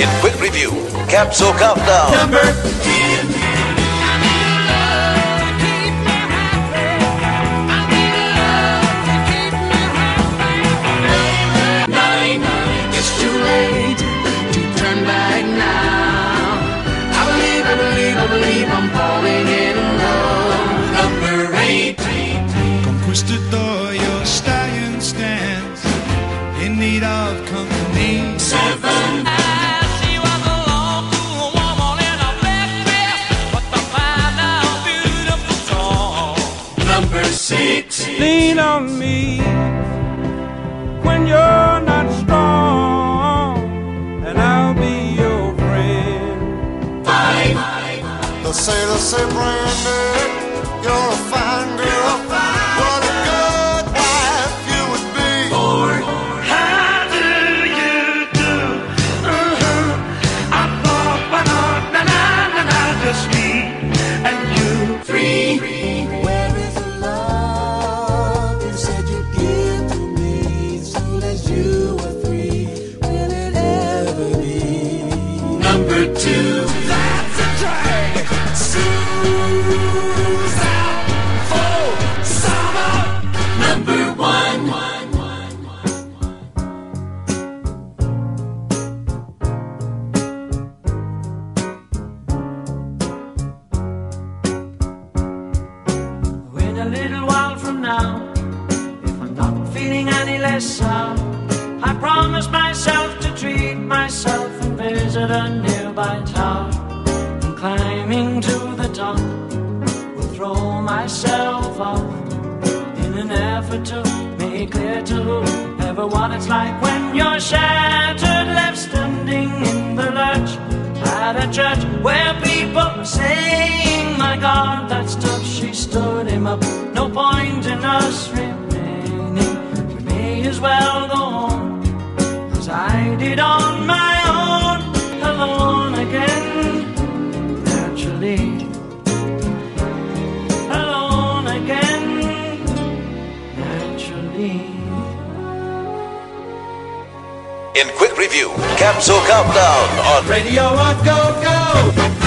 In quick review, Capsule Countdown. Number 10. I believe I'm falling in love. Number 8. Conquistador, your stallion stands in need of company. 7. She was alone to a woman in a black dress, but the fine now beautiful song. Number 6. Lean on me when you're not strong, and I'll be your friend. 5. They'll say, Brandy, you're a fine girl. What a good wife you would be. 4. How do you do? I thought, why not? Na, just me and you. 3. Where is the love you said you'd give to me as soon as you were free? Will it ever be? Number 2. That's a drag. Number 1. In a little while from now, if I'm not feeling any less sour, I promise myself to treat myself and visit a nearby tower. And climbing to the top, will throw myself off in an effort to make clear to whoever what it's like when you're shattered, left standing in the lurch at a church where people are saying, my God, that's tough. She stood him up. No point in us remaining. We may as well go on as I did on my own, alone again, naturally. Alone again, naturally. In quick review, Capsule Countdown on Radio on Go Go.